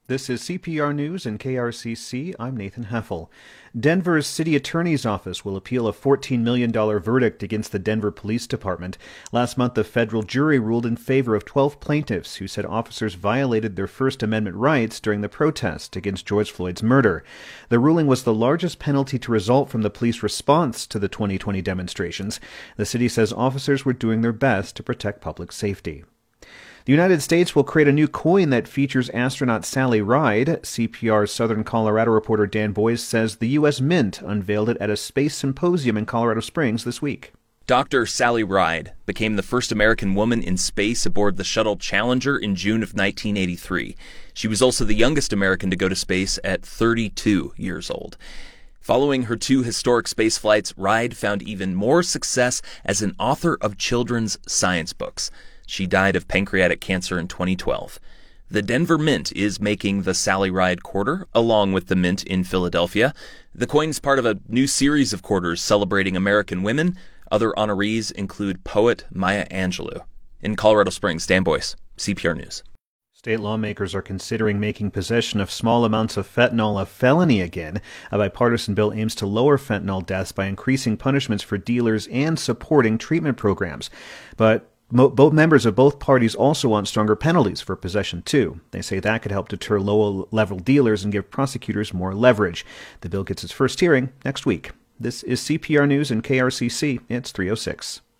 This is CPR News and KRCC. I'm Nathan Heffel. Denver's city attorney's office will appeal a $14 million verdict against the Denver Police Department. Last month, a federal jury ruled in favor of 12 plaintiffs who said officers violated their First Amendment rights during the protest against George Floyd's murder. The ruling was the largest penalty to result from the police response to the 2020 demonstrations. The city says officers were doing their best to protect public safety. The United States will create a new coin that features astronaut Sally Ride. CPR's Southern Colorado reporter Dan Boyce says the U.S. Mint unveiled it at a space symposium in Colorado Springs this week. Dr. Sally Ride became the first American woman in space aboard the shuttle Challenger in June of 1983. She was also the youngest American to go to space at 32 years old. Following her two historic space flights, Ride found even more success as an author of children's science books. She died of pancreatic cancer in 2012. The Denver Mint is making the Sally Ride quarter, along with the Mint in Philadelphia. The coin's part of a new series of quarters celebrating American women. Other honorees include poet Maya Angelou. In Colorado Springs, Dan Boyce, CPR News. State lawmakers are considering making possession of small amounts of fentanyl a felony again. A bipartisan bill aims to lower fentanyl deaths by increasing punishments for dealers and supporting treatment programs. But both members of both parties also want stronger penalties for possession, too. They say that could help deter lower-level dealers and give prosecutors more leverage. The bill gets its first hearing next week. This is CPR News and KRCC. It's 3:06.